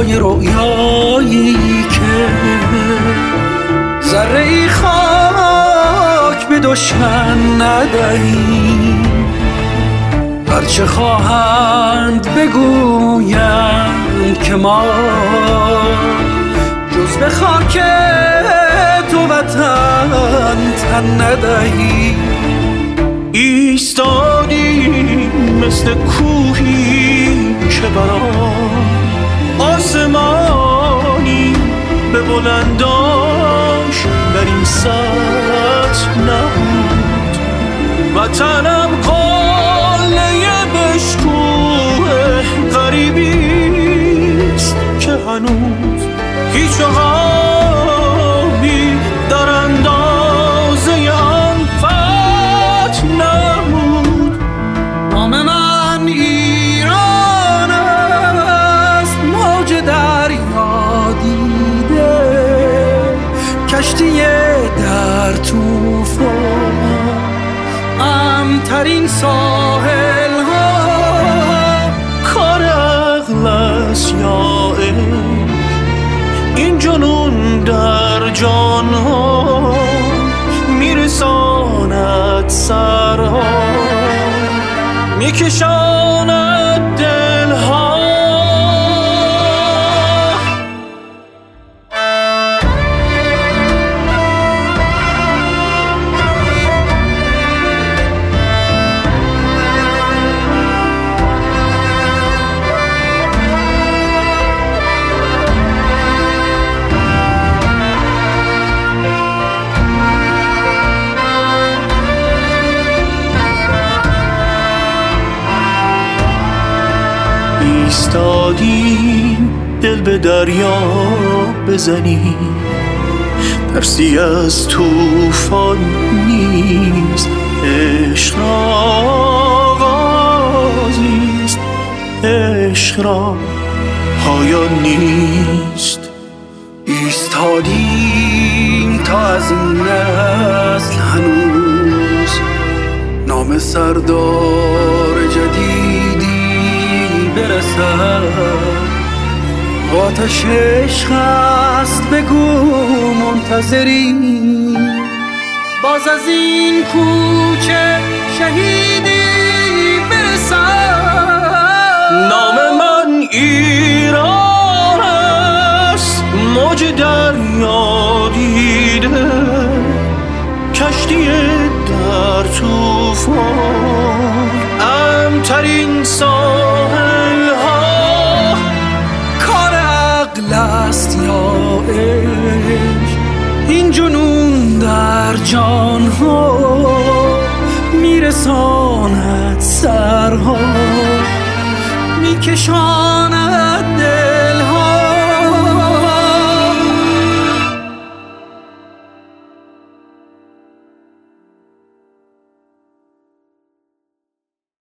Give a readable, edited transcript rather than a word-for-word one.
پای رویایی که ذره خاک به دشمن ندهی. هرچه خواهند بگویند که ما جز به خاک تو وطن تن ندهی. ایستادی مثل کوهی که برام آسمانی به بلنداش در این سطح نبود. وطنم قله بشکوه غریبیست که هنوز هیچ عقابی در اندازه آن فتح نمود. نام من ایران است، موج دریا دیده، کشتی در طوفان، امترین ساحل ها. کار عقل است یا این جنون در جان ها میرساند سرها، میکشاند دل ها. ایستادیم دل به دریا بزنیم، ترسی از طوفان نیست، عشق را آغازیست، عشق را پایان نیست. ایستادیم تا از این نسل هنوز نام سردار جدیدی برسد. آتش عشق است بگو منتظری، باز از این کوچه شهیدی برسد. نام من ایران است، موج دریا دیده، کشتی در طوفان، امترین ساحل ها. کار عقل است یا عشق، این جنون در جان ها میرساند سرها، میکشاند